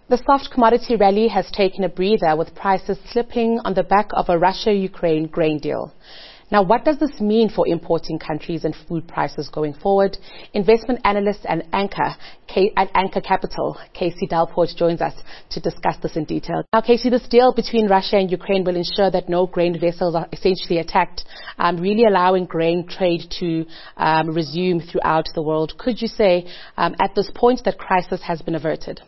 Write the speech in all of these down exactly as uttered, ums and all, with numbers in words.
The soft commodity rally has taken a breather, with prices slipping on the back of a Russia-Ukraine grain deal. Now, what does this mean for importing countries and food prices going forward? Investment analyst and anchor K- at Anchor Capital, Casey Delport, joins us to discuss this in detail. Now, Casey, this deal between Russia and Ukraine will ensure that no grain vessels are essentially attacked, um, really allowing grain trade to um, resume throughout the world. Could you say um, at this point that crisis has been averted?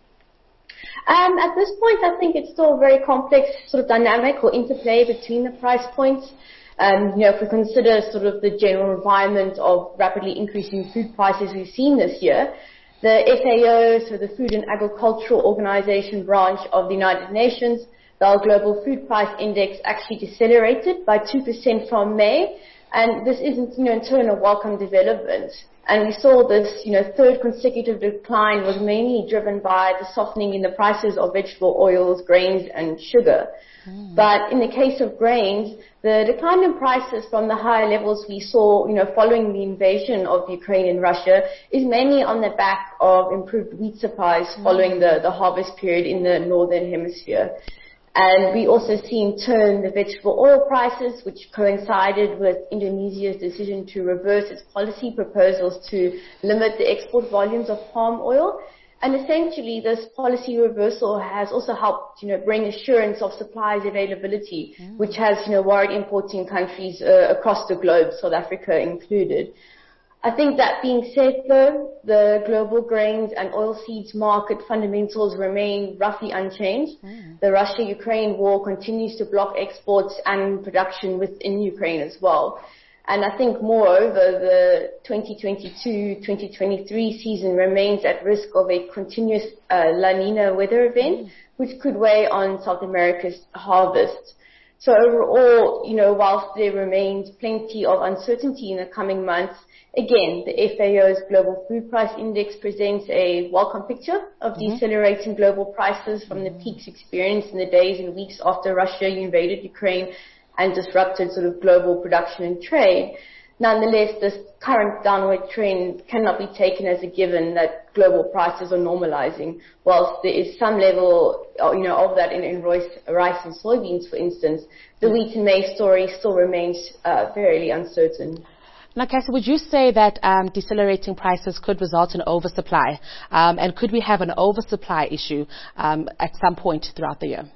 Um, at this point, I think it's still a very complex sort of dynamic or interplay between the price points. Um, you know, if we consider sort of the general environment of rapidly increasing food prices we've seen this year, the F A O, so the Food and Agricultural Organization branch of the United Nations, the Global Food Price Index actually decelerated by two percent from May, and this isn't, you know, in turn a welcome development. And we saw this, you know, third consecutive decline was mainly driven by the softening in the prices of vegetable oils, grains, and sugar. Mm. But in the case of grains, the decline in prices from the higher levels we saw, you know, following the invasion of Ukraine and Russia is mainly on the back of improved wheat supplies mm. following the, the harvest period in the northern hemisphere. And we also see in turn the vegetable oil prices, which coincided with Indonesia's decision to reverse its policy proposals to limit the export volumes of palm oil. And essentially, this policy reversal has also helped, you know, bring assurance of supplies availability, mm. which has, you know, worried importing countries uh, across the globe, South Africa included. I think that being said, though, the global grains and oilseeds market fundamentals remain roughly unchanged. Mm. The Russia-Ukraine war continues to block exports and production within Ukraine as well. And I think, moreover, the twenty twenty-two twenty twenty-three season remains at risk of a continuous uh, La Nina weather event, mm. which could weigh on South America's harvest. So overall, you know, whilst there remains plenty of uncertainty in the coming months, again, the F A O's Global Food Price Index presents a welcome picture of mm-hmm. decelerating global prices from the peaks experienced in the days and weeks after Russia invaded Ukraine and disrupted sort of global production and trade. Nonetheless, this current downward trend cannot be taken as a given that global prices are normalizing. Whilst there is some level, you know, of that in, in rice, rice and soybeans, for instance, the wheat and maize story still remains uh, fairly uncertain. Now, Cassie, would you say that um, decelerating prices could result in oversupply? Um, and could we have an oversupply issue um, at some point throughout the year?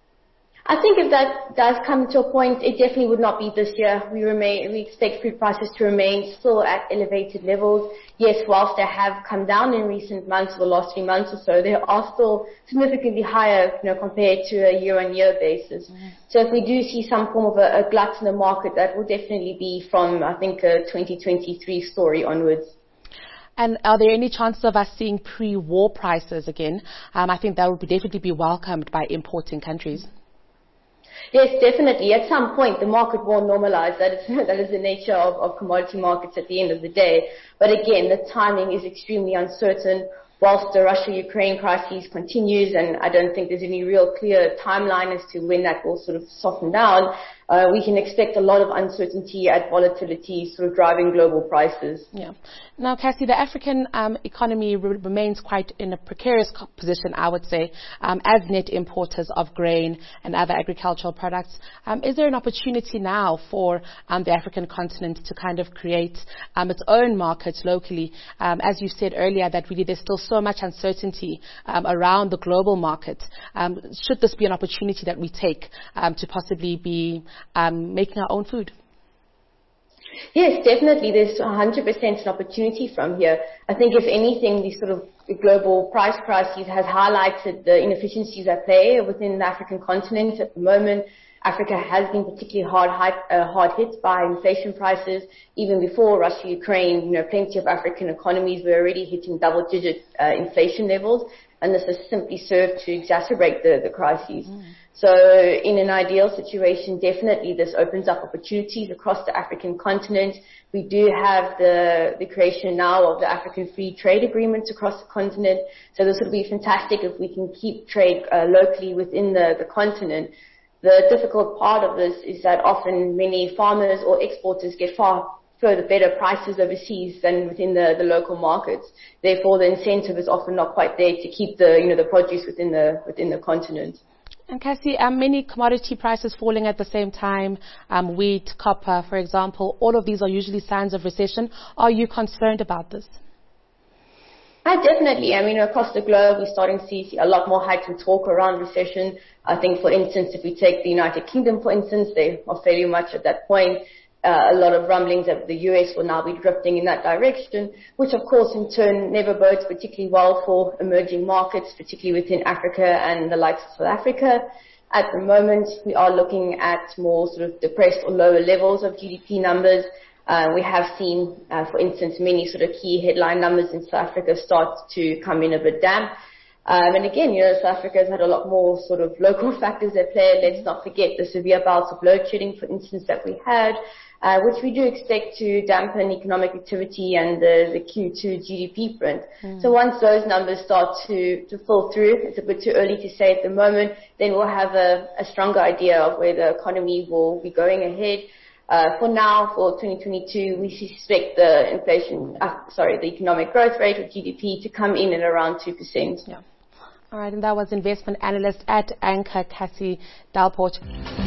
I think if that does come to a point, it definitely would not be this year. We remain, we expect food prices to remain still at elevated levels. Yes, whilst they have come down in recent months, or the last three months or so, they are still significantly higher, you know, compared to a year-on-year basis. Mm-hmm. So if we do see some form of a, a glut in the market, that will definitely be from, I think, a twenty twenty-three story onwards. And are there any chances of us seeing pre-war prices again? Um, I think that would definitely be welcomed by importing countries. Yes, definitely. At some point, the market will normalize. That is, that is the nature of, of commodity markets at the end of the day. But again, the timing is extremely uncertain. Whilst the Russia-Ukraine crisis continues, and I don't think there's any real clear timeline as to when that will sort of soften down, uh, we can expect a lot of uncertainty and volatility sort of driving global prices. Yeah. Now, Cassie, the African um, economy re- remains quite in a precarious position, I would say, um, as net importers of grain and other agricultural products. Um, is there an opportunity now for um, the African continent to kind of create um, its own market locally? Um, as you said earlier, that really there's still so much uncertainty um, around the global market. Um, should this be an opportunity that we take um, to possibly be um, making our own food? Yes, definitely. There's one hundred percent an opportunity from here. I think, if anything, the sort of global price crisis has highlighted the inefficiencies at play within the African continent at the moment. Africa has been particularly hard, uh, hard hit by inflation prices. Even before Russia-Ukraine, you know, plenty of African economies were already hitting double-digit uh, inflation levels, and this has simply served to exacerbate the, the crises. Mm. So in an ideal situation, definitely this opens up opportunities across the African continent. We do have the, the creation now of the African Free Trade Agreements across the continent. So this would be fantastic if we can keep trade uh, locally within the, the continent. The difficult part of this is that often many farmers or exporters get far further better prices overseas than within the, the local markets. Therefore, the incentive is often not quite there to keep the, you know, the produce within the, within the continent. And Cassie, um, many commodity prices falling at the same time, um, wheat, copper, for example, all of these are usually signs of recession. Are you concerned about this? Uh, definitely. I mean, across the globe, we're starting to see a lot more heightened talk around recession. I think, for instance, if we take the United Kingdom, for instance, they are fairly much at that point. Uh, a lot of rumblings that the U S will now be drifting in that direction, which of course in turn never bodes particularly well for emerging markets, particularly within Africa and the likes of South Africa. At the moment, we are looking at more sort of depressed or lower levels of G D P numbers. Uh, we have seen, uh, for instance, many sort of key headline numbers in South Africa start to come in a bit damp. Um, and again, you know, South Africa has had a lot more sort of local factors at play. Let's not forget the severe bouts of load shedding, for instance, that we had, uh, which we do expect to dampen economic activity and the, the Q two G D P print. Mm. So once those numbers start to, to fall through, it's a bit too early to say at the moment, then we'll have a, a stronger idea of where the economy will be going ahead. Uh, for now, for twenty twenty-two, we suspect the inflation, uh, sorry, the economic growth rate of G D P to come in at around two percent. Yeah. All right, and that was investment analyst at Anchor, Cassie Delport.